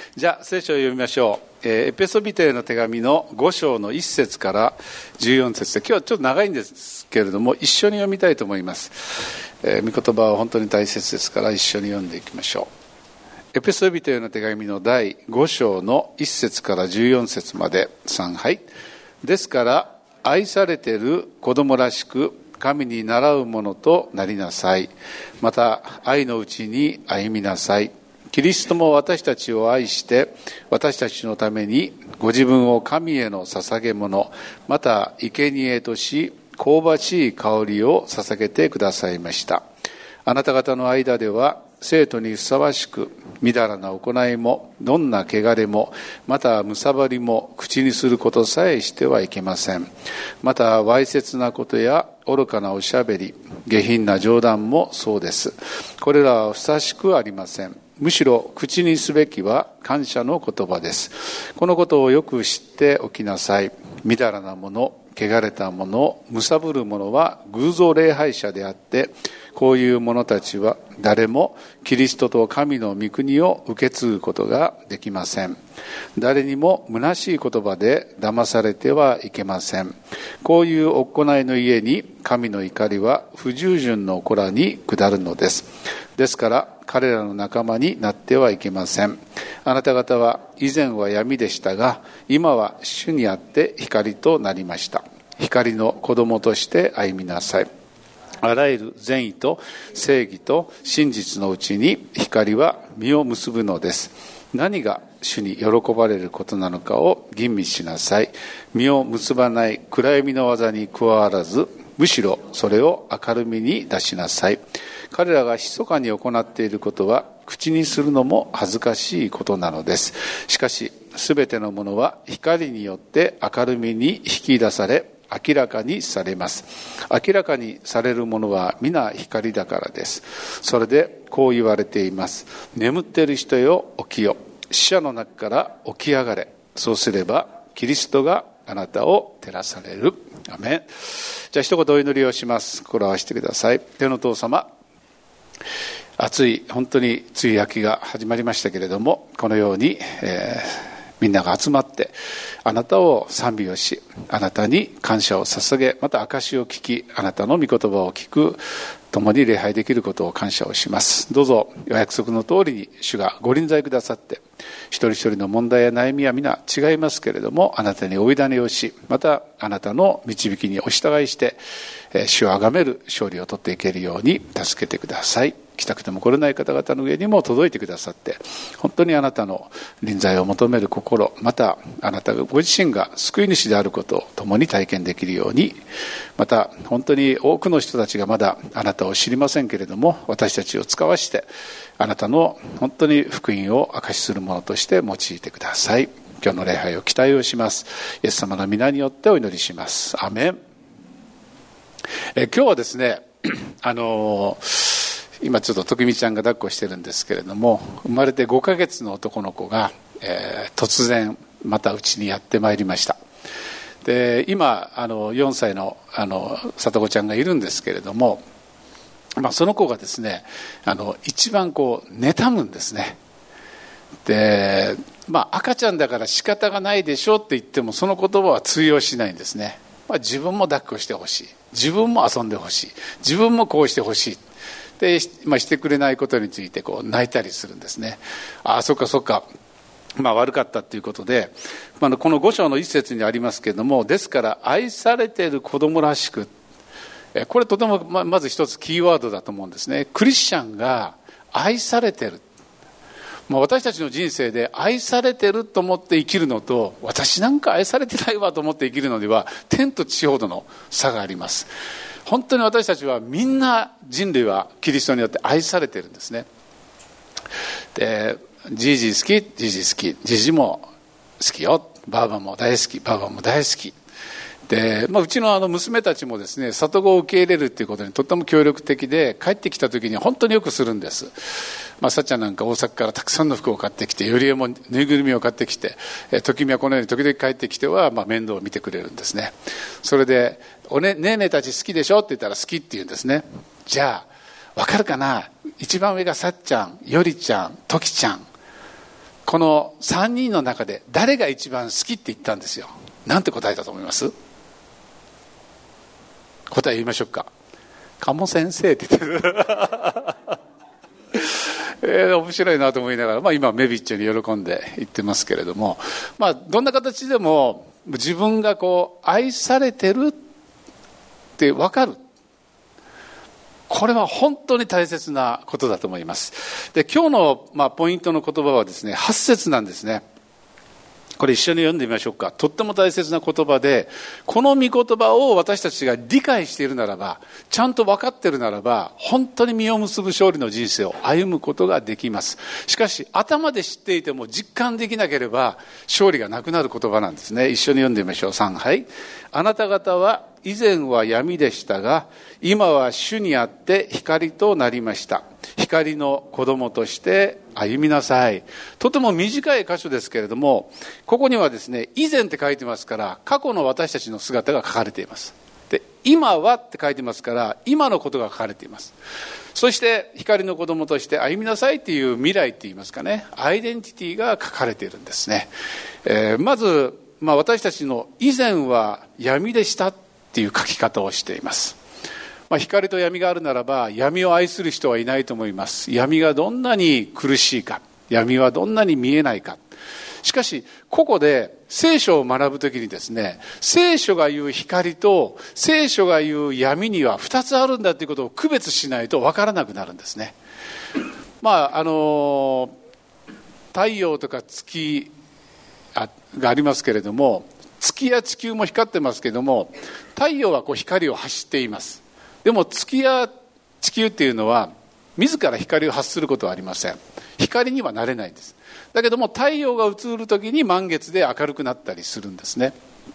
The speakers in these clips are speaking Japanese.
じゃあ聖書を読みましょう。エペソビテへの手紙の5章の1節から14節で、今日はちょっと長いんですけれども一緒に読みたいと思います。御言葉は本当に大切ですから一緒に読んでいきましょう。エペソビテへの手紙の第5章の1節から14節まで。3、はい。ですから愛されている子供らしく神に倣うものとなりなさい。また愛のうちに歩みなさい。キリストも私たちを愛して私たちのためにご自分を神への捧げ物、また生贄とし香ばしい香りを捧げてくださいました。あなた方の間では生徒にふさわしくみだらな行いもどんな汚れもまた貪りも口にすることさえしてはいけません。またわいせつなことや愚かなおしゃべり、下品な冗談もそうです。これらはふさしくありません。むしろ口にすべきは感謝の言葉です。このことをよく知っておきなさい。みだらなもの、汚れたもの、貪る者は偶像礼拝者であって、こういう者たちは誰もキリストと神の御国を受け継ぐことができません。誰にも虚しい言葉で騙されてはいけません。こういう行いの家に神の怒りは不従順の子らに下るのです。ですから彼らの仲間になってはいけません。あなた方は以前は闇でしたが、今は主にあって光となりました。光の子供として歩みなさい。あらゆる善意と正義と真実のうちに光は実を結ぶのです。何が主に喜ばれることなのかを吟味しなさい。実を結ばない暗闇の技に加わらず、むしろそれを明るみに出しなさい。彼らが密かに行っていることは口にするのも恥ずかしいことなのです。しかしすべてのものは光によって明るみに引き出され明らかにされます。明らかにされるものは皆光だからです。それでこう言われています。眠っている人よ起きよ、死者の中から起き上がれ。そうすればキリストがあなたを照らされる。アメン。じゃあ一言お祈りをします。心を合わせてください。天の父様、暑い本当に梅雨明けが始まりましたけれども、このように、みんなが集まってあなたを賛美をし、あなたに感謝を捧げ、また証を聞き、あなたの御言葉を聞く、共に礼拝できることを感謝をします。どうぞお約束の通りに主がご臨在くださって、一人一人の問題や悩みは皆違いますけれども、あなたにお委ねをし、またあなたの導きにお従いして主をあがめる勝利を取っていけるように助けてください。来たくても来れない方々の上にも届いてくださって、本当にあなたの臨在を求める心、またあなたがご自身が救い主であることを共に体験できるように、また本当に多くの人たちがまだあなたを知りませんけれども、私たちを使わしてあなたの本当に福音を証しするものとして用いてください。今日の礼拝を期待をします。イエス様の皆によってお祈りします。アーメン。今日はですね、今ちょっと時美ちゃんが抱っこしてるんですけれども、生まれて5ヶ月の男の子が、突然またうちにやってまいりました。で今4歳の里子ちゃんがいるんですけれども、その子がですね一番妬むんですね。で赤ちゃんだから仕方がないでしょって言ってもその言葉は通用しないんですね。自分も抱っこしてほしい、自分も遊んでほしい、自分もこうしてほしいで、してくれないことについて泣いたりするんですね。そっかそっか、悪かったということで、この5章の一節にありますけれども、ですから愛されている子供らしく、これとてもまず一つキーワードだと思うんですね。クリスチャンが愛されている、私たちの人生で愛されてると思って生きるのと、私なんか愛されてないわと思って生きるのでは天と地ほどの差があります。本当に私たちはみんな、人類はキリストによって愛されてるんですね。でじいじ好き、じいじ好き、じいじも好きよ、ばあばも大好き、ばあばも大好きで、うちの娘たちもですね、里子を受け入れるということにとっても協力的で、帰ってきた時に本当によくするんです。さっちゃんなんか大阪からたくさんの服を買ってきて、よりえもぬいぐるみを買ってきて、時美はこのように時々帰ってきては面倒を見てくれるんですね。それでねえねえたち好きでしょって言ったら好きって言うんですね。じゃあわかるかな、一番上がさっちゃん、よりちゃん、ときちゃん、 この3人の中で誰が一番好きって言ったんですよ。なんて答えたと思います？答え言いましょうか。鴨先生って言ってる面白いなと思いながら、今メビッチョに喜んで言ってますけれども、どんな形でも自分が愛されてるって分かる、これは本当に大切なことだと思います。で、今日のポイントの言葉はですね、8節なんですね。これ一緒に読んでみましょうか。とっても大切な言葉で、この御言葉を私たちが理解しているならば、ちゃんと分かっているならば、本当に実を結ぶ勝利の人生を歩むことができます。しかし頭で知っていても実感できなければ勝利がなくなる言葉なんですね。一緒に読んでみましょう。3、はい。あなた方は以前は闇でしたが、今は主にあって光となりました。光の子供として歩みなさい。とても短い箇所ですけれども、ここにはですね、以前って書いてますから、過去の私たちの姿が書かれています。で、今はって書いてますから、今のことが書かれています。そして光の子供として歩みなさいっていう未来って言いますかね、アイデンティティが書かれているんですね。まず、私たちの以前は闇でしたっていう書き方をしています。光と闇があるならば闇を愛する人はいないと思います。闇がどんなに苦しいか、闇はどんなに見えないか。しかしここで聖書を学ぶときにですね、聖書が言う光と聖書が言う闇には2つあるんだということを区別しないと分からなくなるんですね。太陽とか月がありますけれども、月や地球も光ってますけれども、太陽は光を発しています。でも月や地球っていうのは自ら光を発することはありません。光にはなれないんです。だけども太陽が映るときに満月で明るくなったりするんですね。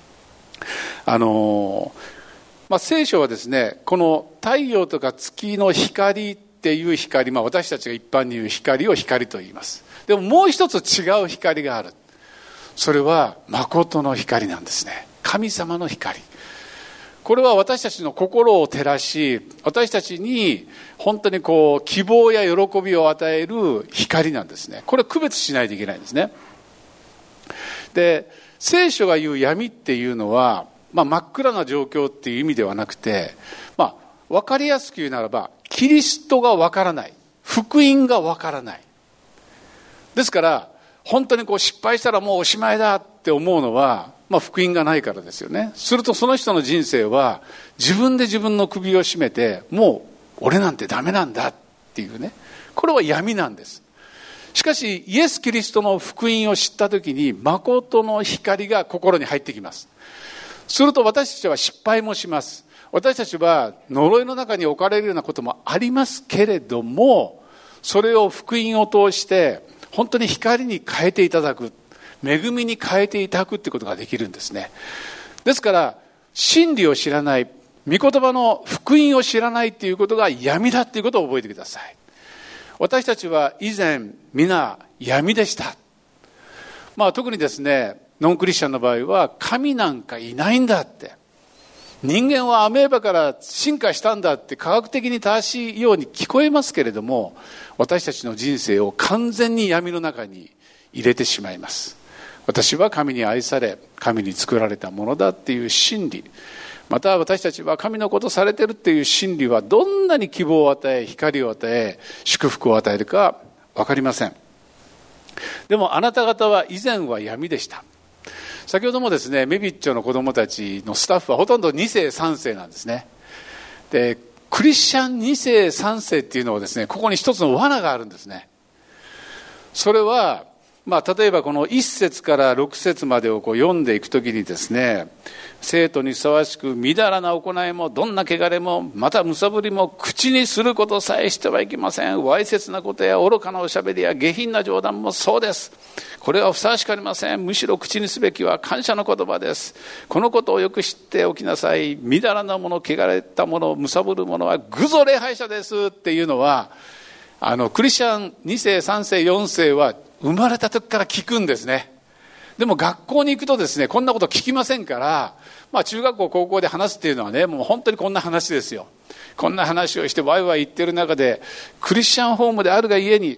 聖書はですね、この太陽とか月の光っていう光、私たちが一般に言う光を光と言います。でももう一つ違う光がある。それは誠の光なんですね。神様の光。これは私たちの心を照らし、私たちに本当に希望や喜びを与える光なんですね。これは区別しないといけないんですね。で、聖書が言う闇っていうのは、真っ暗な状況っていう意味ではなくて、分かりやすく言うならば、キリストが分からない、福音が分からない。ですから本当に失敗したらもうおしまいだって思うのは、福音がないからですよね。するとその人の人生は自分で自分の首を絞めて、もう俺なんてダメなんだっていうね、これは闇なんです。しかしイエス・キリストの福音を知った時に、誠の光が心に入ってきます。すると私たちは失敗もします。私たちは呪いの中に置かれるようなこともありますけれども、それを福音を通して本当に光に変えていただく、恵みに変えていただくということができるんですね。ですから真理を知らない、御言葉の福音を知らないということが闇だということを覚えてください。私たちは以前皆闇でした。特にですね、ノンクリスチャンの場合は神なんかいないんだって、人間はアメーバから進化したんだって科学的に正しいように聞こえますけれども、私たちの人生を完全に闇の中に入れてしまいます。私は神に愛され、神に作られたものだっていう真理、また私たちは神のことされているっていう真理はどんなに希望を与え、光を与え、祝福を与えるか分かりません。でもあなた方は以前は闇でした。先ほどもですね、メビッチョの子供たちのスタッフはほとんど2世3世なんですね。で、クリスチャン2世3世っていうのはですね、ここに一つの罠があるんですね。それは例えばこの1節から6節までを読んでいくときにですね、生徒にふさわしくみだらな行いもどんな汚れもまたむさぶりも口にすることさえしてはいけません。わいせつなことや愚かなおしゃべりや下品な冗談もそうです。これはふさわしくありません。むしろ口にすべきは感謝の言葉です。このことをよく知っておきなさい。みだらなもの、汚れたもの、むさぶるものは偶像礼拝者ですっていうのは、クリスチャン2世3世4世は生まれた時から聞くんですね。でも学校に行くとですね、こんなこと聞きませんから、中学校高校で話すっていうのはね、もう本当にこんな話ですよ。こんな話をしてワイワイ言ってる中で、クリスチャンホームであるがゆえに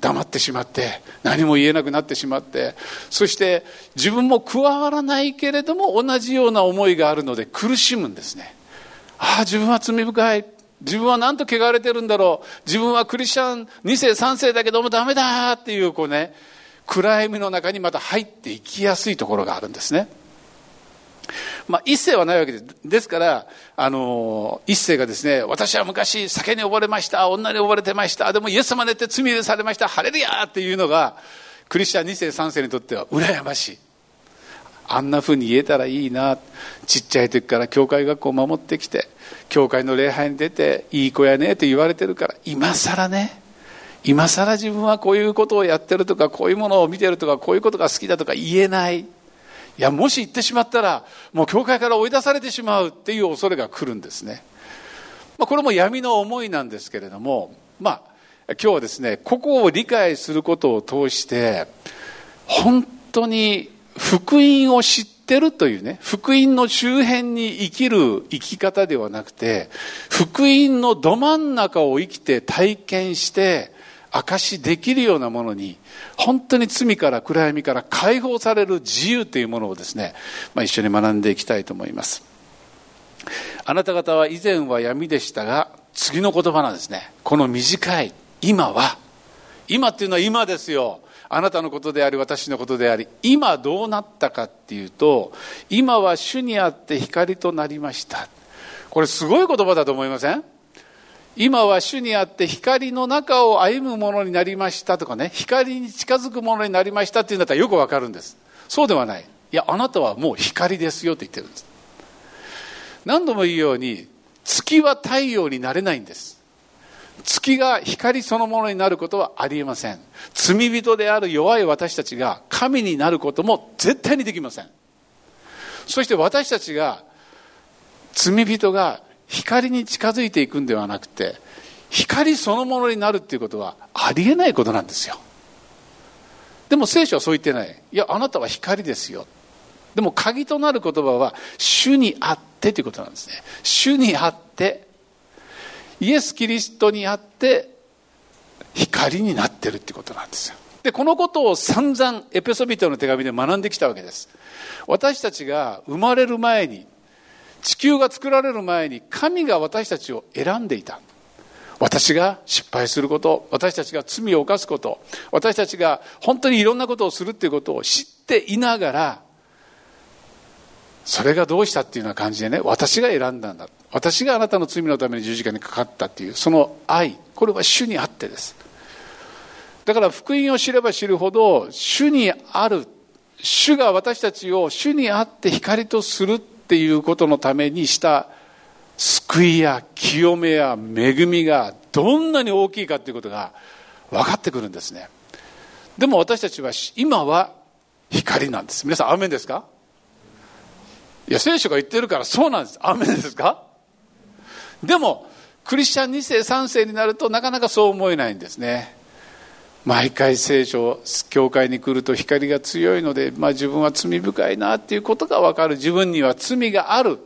黙ってしまって何も言えなくなってしまって、そして自分も加わらないけれども同じような思いがあるので苦しむんですね。自分は罪深い、自分はなんと汚れてるんだろう、自分はクリスチャン2世3世だけどもダメだっていう暗闇の中にまた入っていきやすいところがあるんですね。一世はないわけです。ですから一世がですね、私は昔酒に溺れました、女に溺れてました、でもイエス様によって罪許されました、ハレルヤーっていうのがクリスチャン2世3世にとっては羨ましい。あんな風に言えたらいいな。ちっちゃい時から教会学校を守ってきて、教会の礼拝に出ていい子やねって言われてるから、今更自分はこういうことをやってるとか、こういうものを見てるとか、こういうことが好きだとか言えない。いや、もし言ってしまったらもう教会から追い出されてしまうっていう恐れが来るんですね。これも闇の思いなんですけれども、今日はですね、ここを理解することを通して本当に福音を知ってるというね、福音の周辺に生きる生き方ではなくて、福音のど真ん中を生きて体験して証しできるようなものに、本当に罪から暗闇から解放される自由というものをですね、一緒に学んでいきたいと思います。あなた方は以前は闇でしたが、次の言葉なんですね。この短い今は、今っていうのは今ですよ。あなたのことであり私のことであり、今どうなったかっていうと、今は主にあって光となりました。これすごい言葉だと思いません？今は主にあって光の中を歩むものになりましたとかね、光に近づくものになりましたっていうんだったらよくわかるんです。そうではない。いや、あなたはもう光ですよって言ってるんです。何度も言うように、月は太陽になれないんです。月が光そのものになることはありえません。罪人である弱い私たちが神になることも絶対にできません。そして私たちが、罪人が光に近づいていくんではなくて、光そのものになるっていうことはありえないことなんですよ。でも聖書はそう言ってない。いや、あなたは光ですよ。でも鍵となる言葉は主にあってということなんですね。主にあって、イエス・キリストにあって光になってるってことなんですよ。で、このことを散々エペソビトの手紙で学んできたわけです。私たちが生まれる前に、地球が作られる前に神が私たちを選んでいた。私が失敗すること、私たちが罪を犯すこと、私たちが本当にいろんなことをするっていうことを知っていながら、それがどうしたっていうような感じでね、私が選んだんだ、私があなたの罪のために十字架にかかったっていう、その愛、これは主にあってです。だから福音を知れば知るほど、主にある、主が私たちを主にあって光とするっていうことのためにした救いや清めや恵みがどんなに大きいかということが分かってくるんですね。でも私たちは今は光なんです。皆さんアーメンですか？いや、聖書が言ってるからそうなんです。アーメンですか？でもクリスチャン2世3世になるとなかなかそう思えないんですね。毎回聖書教会に来ると光が強いので、自分は罪深いなっていうことが分かる。自分には罪がある。い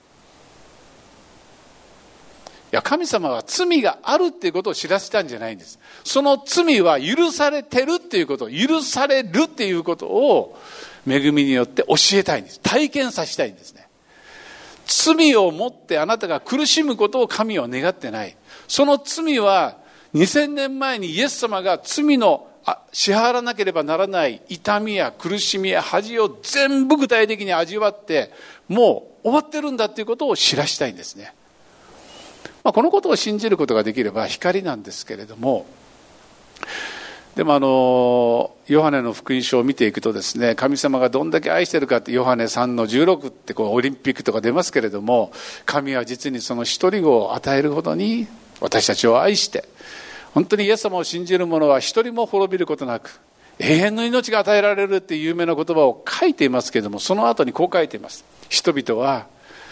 や、神様は罪があるっていうことを知らせたんじゃないんです。その罪は許されてるっていうこと、許されるっていうことを恵みによって教えたいんです。体験させたいんですね。罪をもってあなたが苦しむことを神は願ってない。その罪は2000年前にイエス様が罪の支払わなければならない痛みや苦しみや恥を全部具体的に味わってもう終わってるんだということを知らしたいんですね。このことを信じることができれば光なんですけれども、でもヨハネの福音書を見ていくとですね、神様がどんだけ愛してるかってヨハネ3の16ってオリンピックとか出ますけれども、神は実にその一人子を与えるほどに私たちを愛して、本当にイエス様を信じる者は一人も滅びることなく永遠の命が与えられるっていう有名な言葉を書いていますけれども、その後にこう書いています。人々は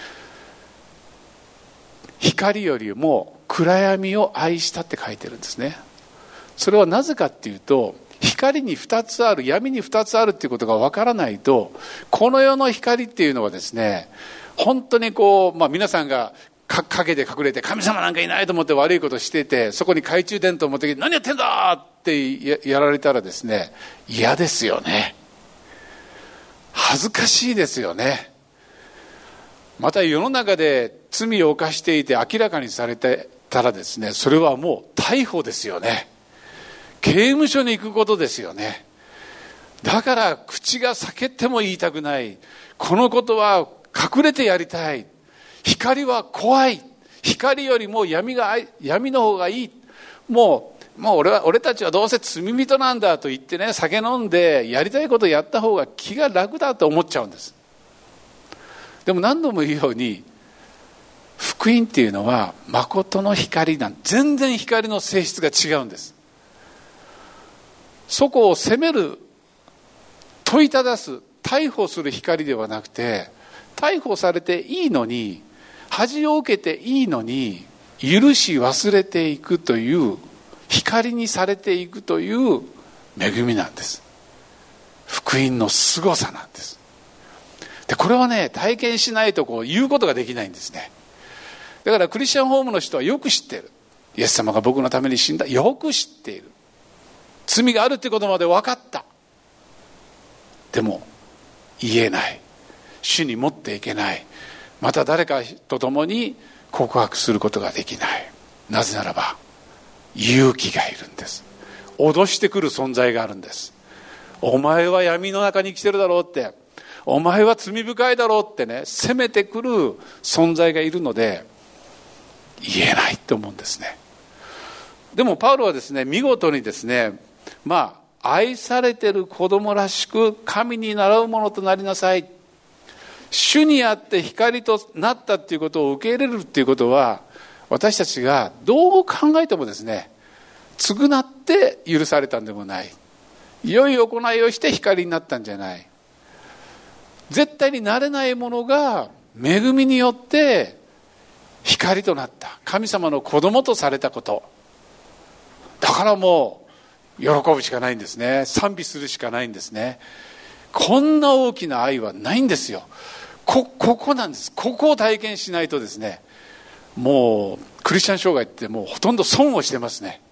光よりも暗闇を愛したって書いてるんですね。それはなぜかっていうと、光に2つある、闇に2つあるっていうことが分からないと、この世の光っていうのはですね、本当に皆さんが陰で隠れて神様なんかいないと思って悪いことしてて、そこに懐中電灯を持ってきて何やってんだってやられたらですね、嫌ですよね。恥ずかしいですよね。また世の中で罪を犯していて明らかにされてたらですね、それはもう逮捕ですよね。刑務所に行くことですよね。だから口が裂けても言いたくない。このことは隠れてやりたい。光は怖い。光よりも闇の方がいい。もう俺たちはどうせ罪人なんだと言ってね、酒飲んでやりたいことやった方が気が楽だと思っちゃうんです。でも何度も言うように、福音っていうのは誠の光なん。全然光の性質が違うんです。そこを責める、問いただす、逮捕する光ではなくて、逮捕されていいのに、恥を受けていいのに許し忘れていくという光にされていくという恵みなんです。福音の凄さなんです。でこれはね、体験しないと言うことができないんですね。だからクリスチャンホームの人はよく知っている。イエス様が僕のために死んだ、よく知っている。罪があるってことまで分かった。でも言えない、主に持っていけない、また誰かと共に告白することができない。なぜならば勇気がいるんです。脅してくる存在があるんです。お前は闇の中に生きてるだろうって、お前は罪深いだろうってね、責めてくる存在がいるので言えないと思うんですね。でもパウロはですね、見事にですね、愛されてる子供らしく神に倣うものとなりなさい。主にあって光となったっていうことを受け入れるっていうことは、私たちがどう考えてもですね、償って許されたんでもない。良い行いをして光になったんじゃない。絶対になれないものが恵みによって光となった。神様の子供とされたこと。だからもう喜ぶしかないんですね。賛美するしかないんですね。こんな大きな愛はないんですよ。ここなんです。ここを体験しないとですね、もうクリスチャン生涯ってもうほとんど損をしてますね。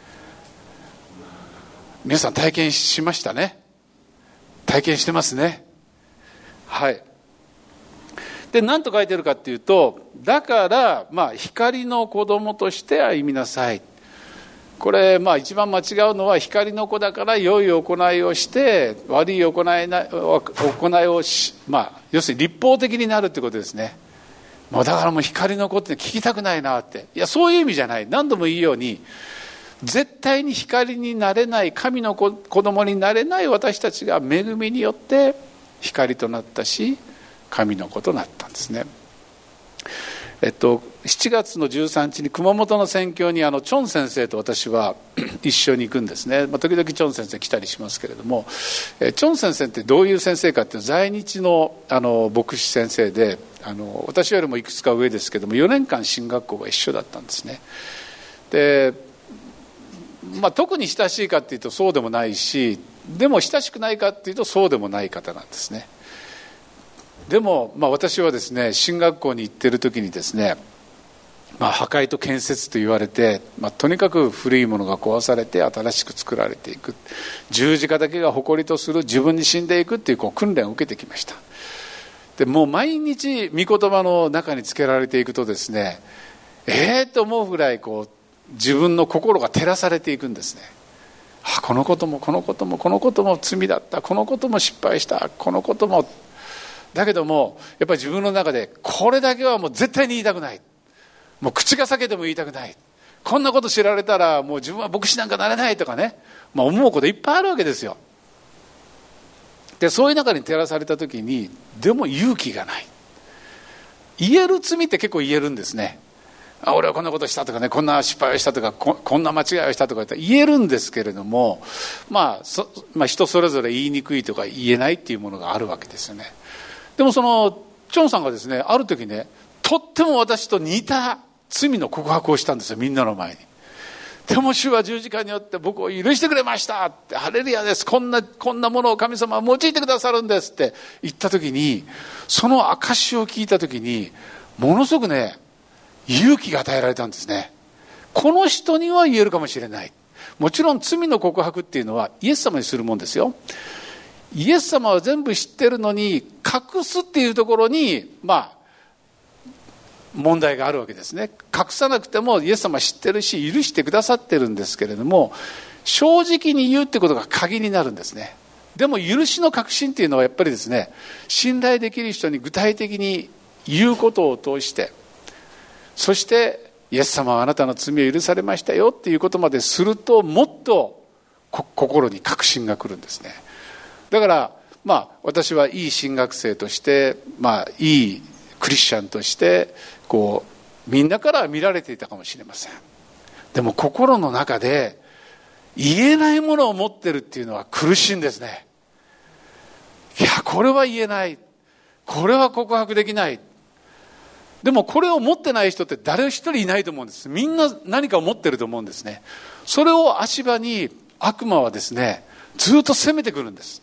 皆さん体験しましたね。体験してますね。はい。で何と書いてるかっていうと、だから光の子供として歩みなさい。これ一番間違うのは、光の子だから良い行いをして悪い行いをし、要するに立法的になるってことですね。だからもう光の子って聞きたくないなって。いや、そういう意味じゃない。何度も言うように、絶対に光になれない、神の子供になれない私たちが恵みによって光となったし、神の子となったんですね。7月の13日に熊本の宣教にチョン先生と私は一緒に行くんですね。時々チョン先生来たりしますけれども、チョン先生ってどういう先生かっていうと、在日の牧師先生で、私よりもいくつか上ですけども、4年間進学校が一緒だったんですね。で、特に親しいかっていうとそうでもないし、でも親しくないかっていうとそうでもない方なんですね。でも私はですね、進学校に行っている時にですね、破壊と建設と言われて、とにかく古いものが壊されて新しく作られていく、十字架だけが誇りとする自分に死んでいくっていう訓練を受けてきました。でもう毎日御言葉の中につけられていくとですね、と思うぐらい自分の心が照らされていくんですね。このこともこのこともこのことも罪だった、このことも失敗した、このこともだけども、やっぱり自分の中でこれだけはもう絶対に言いたくない、もう口が裂けても言いたくない、こんなこと知られたらもう自分は牧師なんかなれないとかね、思うこといっぱいあるわけですよ。でそういう中に照らされた時に、でも勇気がない。言える罪って結構言えるんですね。俺はこんなことしたとかね、こんな失敗をしたとか、こんな間違いをしたとか言えるんですけれども、人それぞれ言いにくいとか言えないっていうものがあるわけですよね。でもそのチョンさんがですね、ある時ね、とっても私と似た罪の告白をしたんですよ、みんなの前に。でも主は十字架によって僕を許してくれましたって、ハレルヤです、こんなものを神様は用いてくださるんですって言った時に、その証を聞いた時にものすごくね、 勇気が与えられたんですね。この人には言えるかもしれない。もちろん罪の告白っていうのはイエス様にするもんですよ。イエス様は全部知ってるのに隠すっていうところに問題があるわけですね。隠さなくてもイエス様は知ってるし許してくださってるんですけれども、正直に言うってことが鍵になるんですね。でも許しの確信っていうのはやっぱりですね、信頼できる人に具体的に言うことを通して、そしてイエス様はあなたの罪を許されましたよっていうことまですると、もっと心に確信が来るんですね。だから私はいい神学生として、いいクリスチャンとしてみんなから見られていたかもしれません。でも心の中で言えないものを持ってるっていうのは苦しいんですね。いや、これは言えない、これは告白できない。でもこれを持ってない人って誰一人いないと思うんです。みんな何かを持ってると思うんですね。それを足場に悪魔はですね、ずっと攻めてくるんです。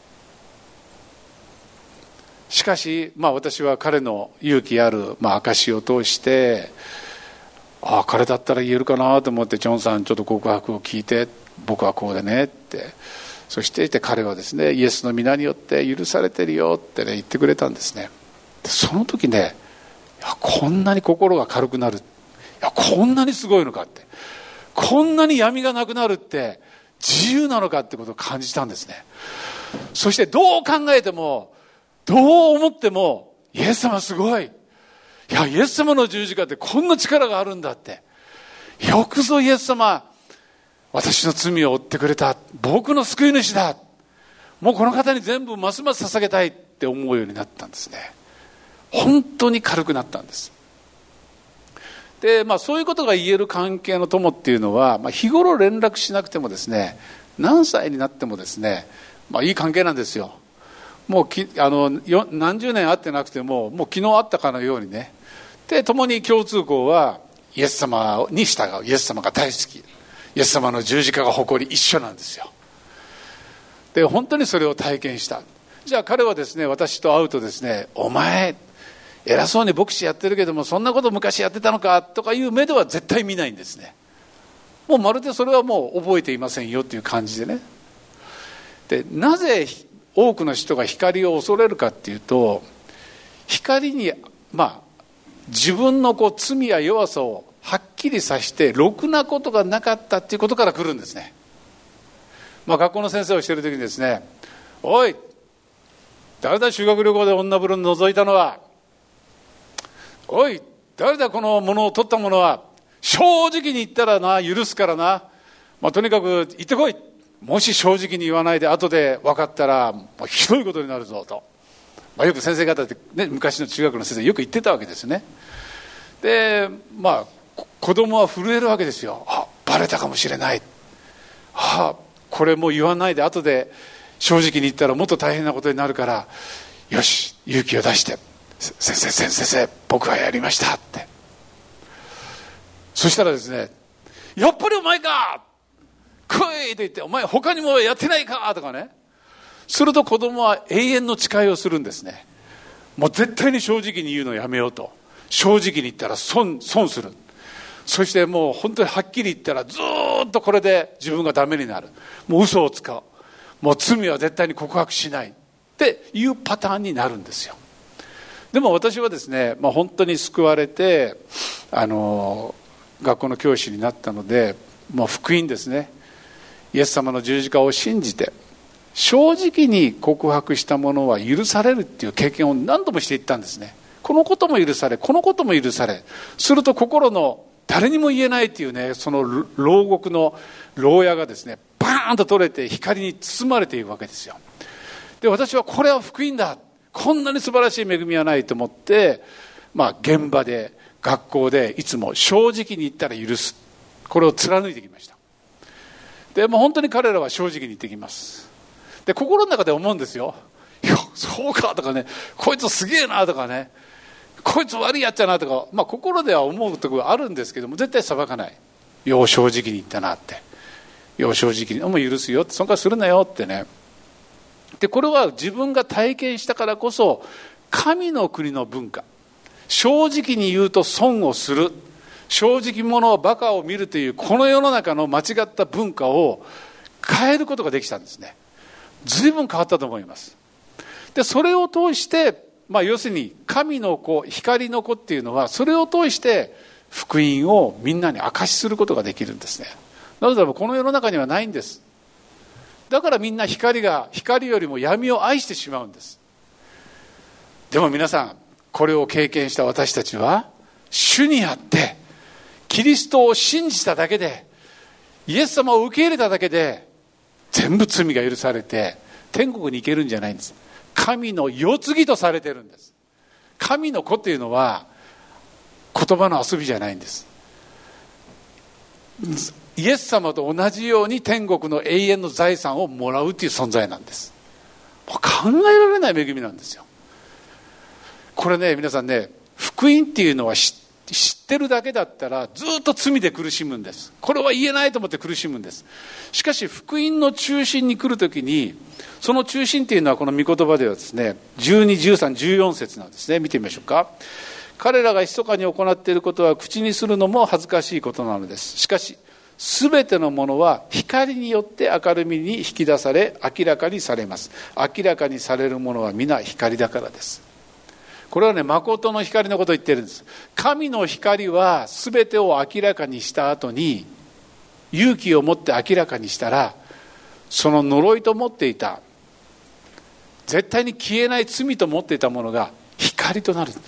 しかし私は彼の勇気ある証を通して、彼だったら言えるかなと思って、ジョンさんちょっと告白を聞いて、僕はこうでねって、そして彼はですね、イエスの皆によって許されてるよって言ってくれたんですね。でその時ね、こんなに心が軽くなる、こんなにすごいのかって、こんなに闇がなくなるって自由なのかってことを感じたんですね。そしてどう考えてもどう思っても、イエス様すごい、イエス様の十字架ってこんな力があるんだって、よくぞイエス様私の罪を負ってくれた、僕の救い主だ、もうこの方に全部ますます捧げたいって思うようになったんですね。本当に軽くなったんです。で、そういうことが言える関係の友っていうのは、日頃連絡しなくてもですね、何歳になってもですね、いい関係なんですよ。もう何十年会ってなくても、もう昨日会ったかのようにね。で、共に共通項はイエス様に従う、イエス様が大好き、イエス様の十字架が誇り、一緒なんですよ。で、本当にそれを体験した。じゃあ彼はですね、私と会うとですね、お前偉そうに牧師やってるけども、そんなこと昔やってたのかとかいう目では絶対見ないんですね。もうまるでそれはもう覚えていませんよっていう感じでね。で、なぜ多くの人が光を恐れるかっていうと、光に自分の罪や弱さをはっきりさしてろくなことがなかったっていうことから来るんですね。学校の先生をしている時にですね、おい誰だ修学旅行で女風呂に覗いたのは、おい誰だこの物を取った者は、正直に言ったら許すからな、とにかく言ってこい、もし正直に言わないで後で分かったらひどいことになるぞと、よく先生方って、昔の中学の先生よく言ってたわけですね。で子供は震えるわけですよ。バレたかもしれない、これもう言わないで後で正直に言ったらもっと大変なことになるから、よし勇気を出して、先生僕はやりましたって。そしたらですね、やっぱりお前か来いと言って、お前他にもやってないかとかね。すると子供は永遠の誓いをするんですね。もう絶対に正直に言うのをやめようと。正直に言ったら損する。そしてもう本当にはっきり言ったらずっとこれで自分がダメになる。もう嘘を使う。もう罪は絶対に告白しないっていうパターンになるんですよ。でも私はですね、本当に救われて学校の教師になったので、もう福音ですね、イエス様の十字架を信じて正直に告白したものは許されるっていう経験を何度もしていったんですね。このことも許され、このことも許され、すると心の誰にも言えないっていうね、その牢獄の牢屋がですね、バーンと取れて光に包まれているわけですよ。で、私はこれは福音だ、こんなに素晴らしい恵みはないと思って、現場で学校でいつも正直に言ったら許す、これを貫いてきました。でも本当に彼らは正直に言ってきます。で、心の中で思うんですよ。いや、そうかとかね、こいつすげえなとかね、こいつ悪いやっちゃなとか、心では思うところあるんですけども、絶対裁かない。よう正直に言ったなって、よう正直にもう許すよって、そんなするなよってね。で、これは自分が体験したからこそ、神の国の文化、 正直に言うと損をする、正直者はバカを見るというこの世の中の間違った文化を変えることができたんですね。随分変わったと思います。でそれを通して、要するに神の子、光の子っていうのは、それを通して福音をみんなに証しすることができるんですね。なぜならばこの世の中にはないんです。だからみんな光よりも闇を愛してしまうんです。でも皆さん、これを経験した私たちは、主にあってキリストを信じただけで、イエス様を受け入れただけで、全部罪が許されて天国に行けるんじゃないんです。神の世継ぎとされてるんです。神の子っていうのは言葉の遊びじゃないんです。イエス様と同じように天国の永遠の財産をもらうっていう存在なんです。もう考えられない恵みなんですよ。これね、皆さんね、福音っていうのは知ってるだけだったらずっと罪で苦しむんです。これは言えないと思って苦しむんです。しかし福音の中心に来るときに、その中心っていうのはこの御言葉ではですね、12、13、14節なんですね。見てみましょうか。彼らが密かに行っていることは口にするのも恥ずかしいことなのです。しかしすべてのものは光によって明るみに引き出され、明らかにされます。明らかにされるものは皆光だからです。これはね、誠の光のことを言ってるんです。神の光はすべてを明らかにした後に、勇気を持って明らかにしたら、その呪いと思っていた、絶対に消えない罪と思っていたものが光となる。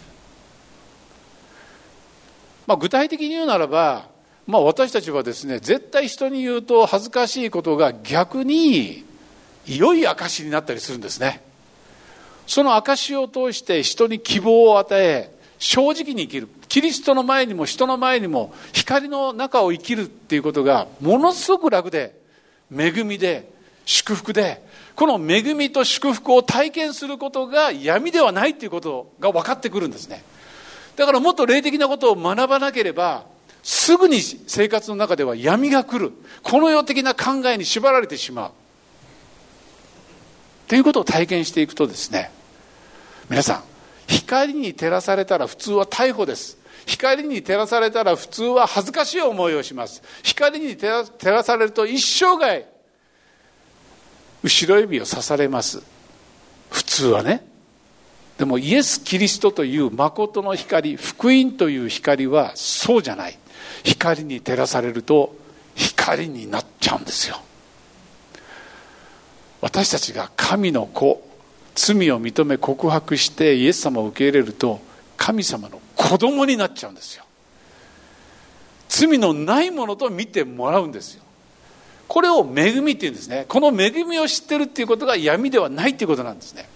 具体的に言うならば、私たちはですね、絶対人に言うと恥ずかしいことが逆に良い証になったりするんですね。その証を通して人に希望を与え、正直に生きる、キリストの前にも人の前にも光の中を生きるっていうことがものすごく楽で、恵みで、祝福で、この恵みと祝福を体験することが闇ではないっていうことが分かってくるんですね。だからもっと霊的なことを学ばなければ、すぐに生活の中では闇が来る、この世的な考えに縛られてしまうということを体験していくとですね、皆さん、光に照らされたら普通は逮捕です。光に照らされたら普通は恥ずかしい思いをします。光に照らされると一生涯後ろ指を刺されます、普通はね。でもイエス・キリストという誠の光、福音という光はそうじゃない。光に照らされると光になっちゃうんですよ。私たちが神の子、罪を認め告白してイエス様を受け入れると、神様の子供になっちゃうんですよ。罪のないものと見てもらうんですよ。これを恵みっていうんですね。この恵みを知ってるっていうことが闇ではないっていうことなんですね。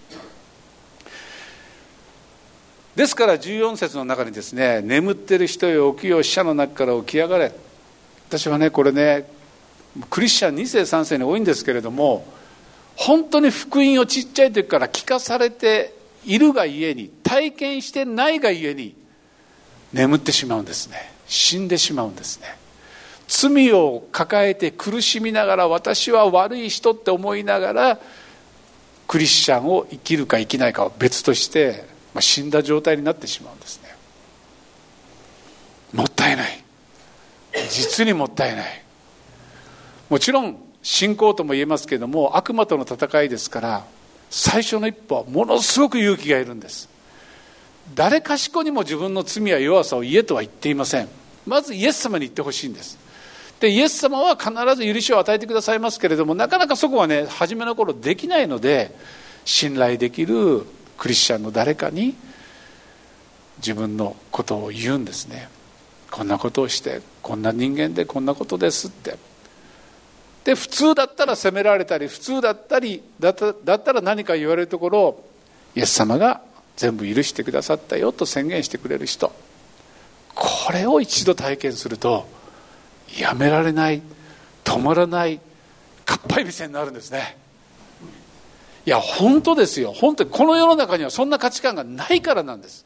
ですから14節の中にですね、眠ってる人よ起きよ、死者の中から起き上がれ。私はね、これね、クリスチャン2世3世に多いんですけれども、本当に福音をちっちゃい時から聞かされているがゆえに、体験してないがゆえに眠ってしまうんですね。死んでしまうんですね。罪を抱えて苦しみながら、私は悪い人って思いながらクリスチャンを生きるか生きないかは別として、死んだ状態になってしまうんですね。もったいない、実にもったいない。もちろん信仰とも言えますけれども、悪魔との戦いですから、最初の一歩はものすごく勇気がいるんです。誰かしこにも自分の罪や弱さを言えとは言っていません。まずイエス様に言ってほしいんです。でイエス様は必ず許しを与えてくださいますけれども、なかなかそこはね、初めの頃できないので、信頼できるクリスチャンの誰かに自分のことを言うんですね。こんなことをして、こんな人間でこんなことですって。で普通だったら責められたり、普通だったら何か言われるところを、イエス様が全部許してくださったよと宣言してくれる人、これを一度体験するとやめられない、止まらないかっぱえびせんになるんですね。いや本当ですよ。本当にこの世の中にはそんな価値観がないからなんです。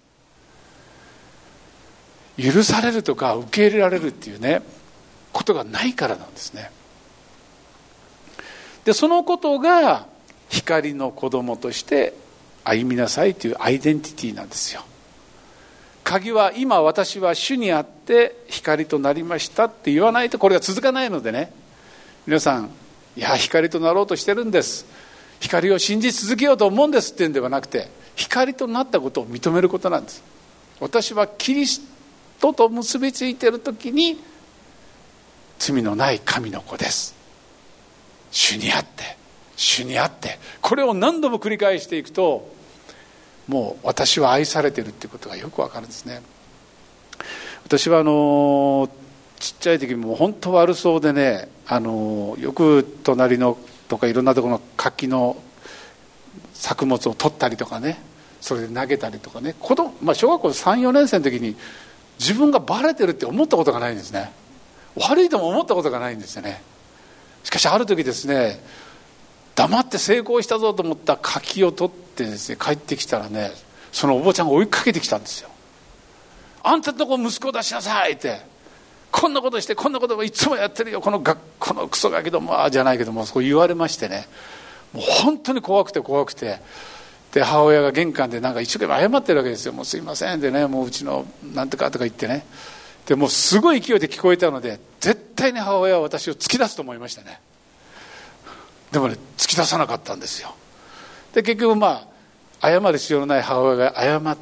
許されるとか受け入れられるっていうね、ことがないからなんですね。でそのことが光の子供として歩みなさいというアイデンティティなんですよ。 鍵は今私は主にあって光となりましたって言わないとこれが続かないのでね、皆さん、いや光となろうとしてるんです、光を信じ続けようと思うんですっていうんではなくて、光となったことを認めることなんです。私はキリストと結びついているときに罪のない神の子です、主にあって主にあって、これを何度も繰り返していくと、もう私は愛されているということがよくわかるんですね。私はちっちゃい時も本当悪そうでね、よく隣のとかいろんなところの柿の作物を取ったりとかね、それで投げたりとかね、小学校 3,4 年生の時に自分がバレてるって思ったことがないんですね。悪いとも思ったことがないんですよね。しかしある時ですね、黙って成功したぞと思った柿を取ってですね、帰ってきたらね、そのお坊ちゃんが追いかけてきたんですよ。あんたのとこ息子を出しなさいって、こんなことしてこんなことをいつもやってるよ、このクソガキどもはじゃないけども、そう言われましてね、もう本当に怖くて、で母親が玄関でなんか一生懸命謝ってるわけですよ。もうすいませんでね、もううちのなんとかとか言ってね、でもうすごい勢いで聞こえたので、絶対に母親は私を突き出すと思いましたね。でもね、突き出さなかったんですよ。で結局謝る必要のない母親が謝って、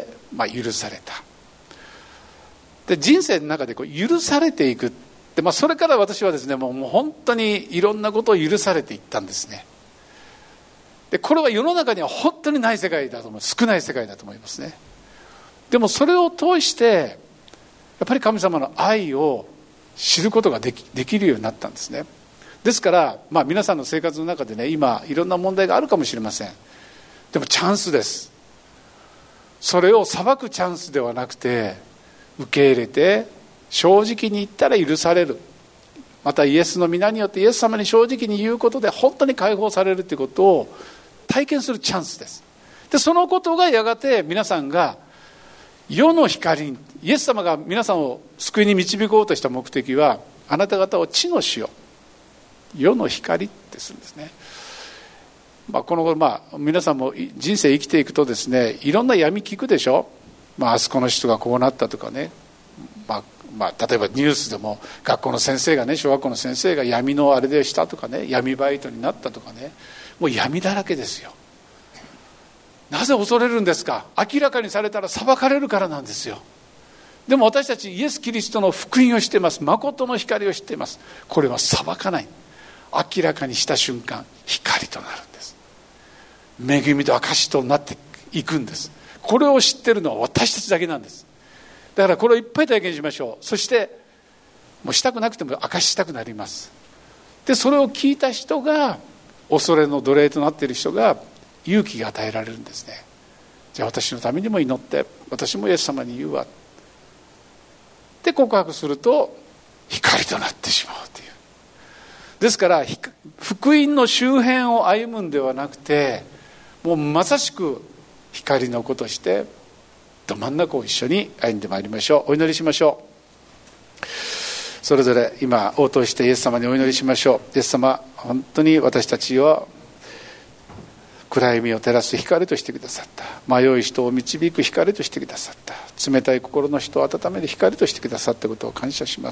許された。で人生の中で許されていくって、それから私はですね、もう本当にいろんなことを許されていったんですね。でこれは世の中には本当にない世界だと思う、少ない世界だと思いますね。でもそれを通してやっぱり神様の愛を知ることができるようになったんですね。ですから、皆さんの生活の中でね、今いろんな問題があるかもしれません。でもチャンスです。それを裁くチャンスではなくて、受け入れて正直に言ったら許される、またイエスの皆によってイエス様に正直に言うことで本当に解放されるということを体験するチャンスです。でそのことがやがて皆さんが世の光に、イエス様が皆さんを救いに導こうとした目的は、あなた方を地の塩、世の光ってするんですね。この頃皆さんも人生生きていくとですね、いろんな闇聞くでしょ。あそこの人がこうなったとかね、例えばニュースでも学校の先生がね、小学校の先生が闇のあれでしたとかね、闇バイトになったとかね、もう闇だらけですよ。なぜ恐れるんですか。明らかにされたら裁かれるからなんですよ。でも私たちイエス・キリストの福音を知っています。誠の光を知っています。これは裁かない。明らかにした瞬間、光となるんです。恵みと証となっていくんです。これを知っているのは私たちだけなんです。だからこれをいっぱい体験しましょう。そしてもうしたくなくても証ししたくなります。でそれを聞いた人が、恐れの奴隷となっている人が勇気が与えられるんですね。じゃあ私のためにも祈って、私もイエス様に言うわって告白すると光となってしまうという。ですから福音の周辺を歩むんではなくて、もうまさしく光の子としてど真ん中を一緒に歩んでまいりましょう。お祈りしましょう。それぞれ今応答してイエス様にお祈りしましょう。イエス様、本当に私たちを暗闇を照らす光としてくださった。迷い人を導く光としてくださった。冷たい心の人を温める光としてくださったことを感謝します。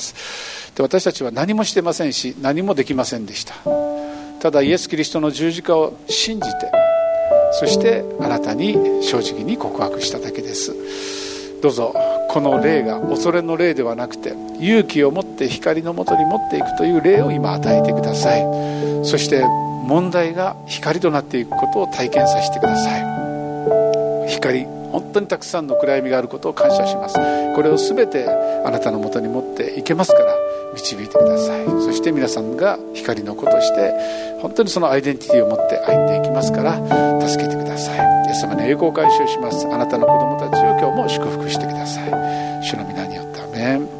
で私たちは何もしてませんし、何もできませんでした。ただイエス・キリストの十字架を信じて、そしてあなたに正直に告白しただけです。どうぞこの霊が恐れの霊ではなくて、勇気を持って光のもとに持っていくという霊を今与えてください。そして問題が光となっていくことを体験させてください。光、本当にたくさんの暗闇があることを感謝します。これを全てあなたのもとに持っていけますから導いてください。そして皆さんが光の子として本当にそのアイデンティティを持って歩んでいきますから助けてください。イエス様に栄光を回収します。あなたの子供たちを今日も祝福してください。主の皆によってアメン。